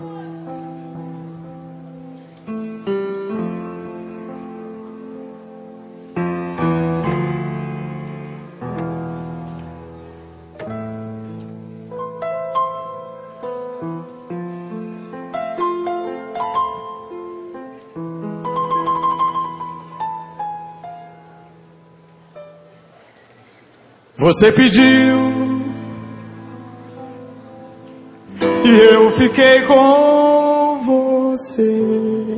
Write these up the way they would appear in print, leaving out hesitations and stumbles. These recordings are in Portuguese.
Você pediu e eu fiquei com você.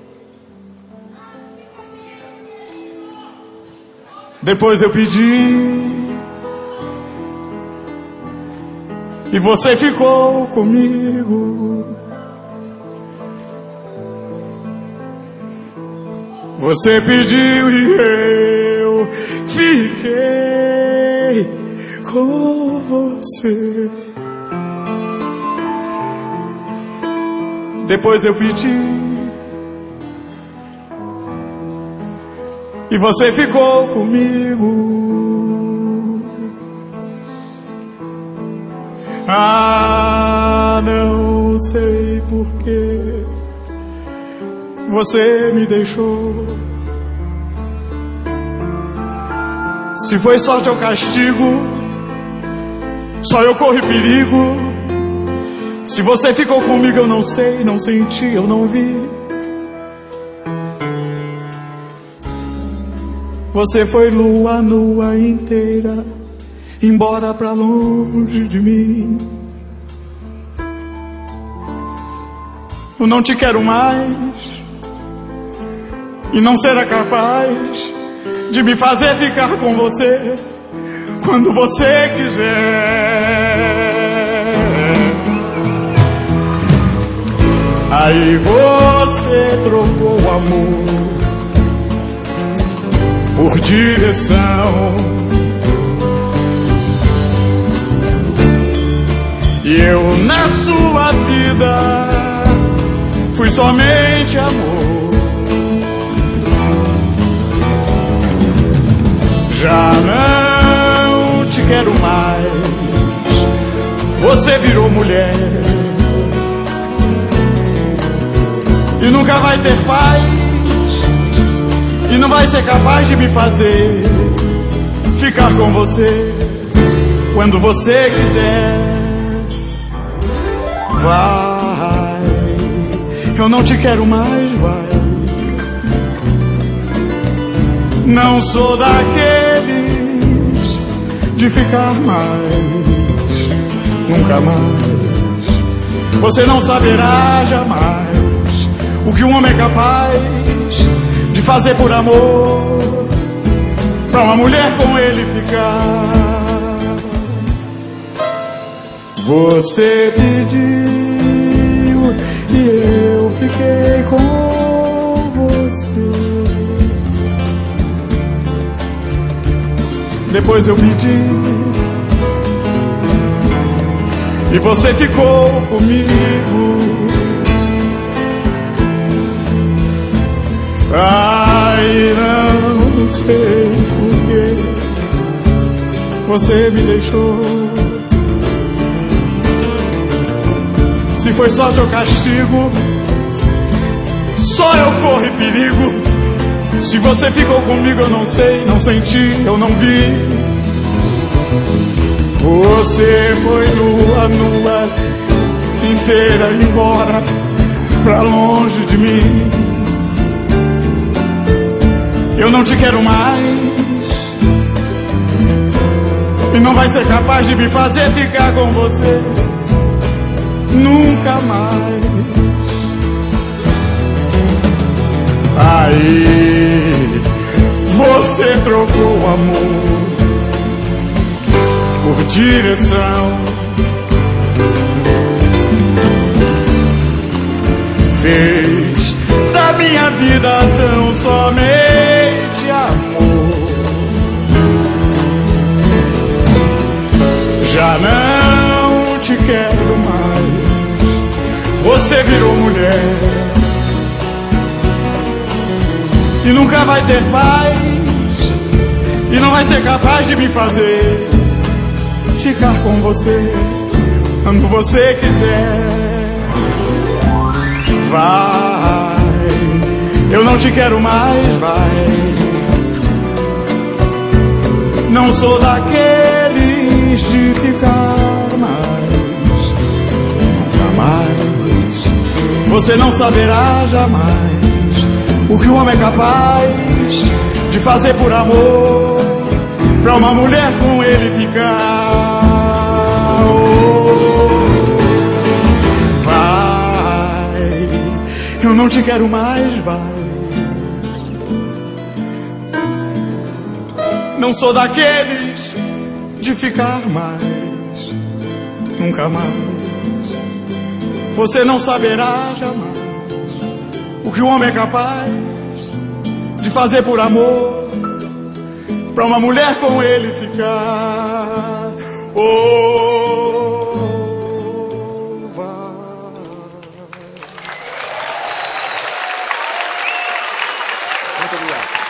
Depois eu pedi e você ficou comigo. Você pediu e eu fiquei com você. Depois eu pedi e você ficou comigo. Ah, não sei por que você me deixou. Se foi sorte ou castigo, só eu corri perigo. Se você ficou comigo eu não sei, não senti, eu não vi. Você foi lua nua inteira, embora pra longe de mim. Eu não te quero mais e não será capaz de me fazer ficar com você quando você quiser. Aí você trocou o amor por direção, e eu na sua vida fui somente amor. Já não te quero mais, você virou mulher e nunca vai ter paz, e não vai ser capaz de me fazer ficar com você quando você quiser. Vai, eu não te quero mais, vai. Não sou daqueles de ficar mais, nunca mais. Você não saberá jamais o que um homem é capaz de fazer por amor, pra uma mulher com ele ficar. Você pediu e eu fiquei com você. Depois eu pedi e você ficou comigo. Ai, não sei porquê você me deixou. Se foi sorte ou castigo, só eu corri perigo. Se você ficou comigo eu não sei, não senti, eu não vi. Você foi lua nua inteira embora pra longe de mim. Eu não te quero mais e não vai ser capaz de me fazer ficar com você nunca mais. Aí você trocou o amor por direção, fez da minha vida tão somente amor. Já não te quero mais, você virou mulher e nunca vai ter paz, e não vai ser capaz de me fazer ficar com você quando você quiser. não te quero mais, vai. Não sou daqueles de ficar mais, nunca mais. Você não saberá jamais o que o homem é capaz de fazer por amor, pra uma mulher com ele ficar. Oh, vai, eu não te quero mais, vai. Não sou daqueles de ficar mais, nunca mais. Você não saberá jamais o que o homem é capaz de fazer por amor, pra uma mulher com ele ficar. Oh, vai. Muito obrigado.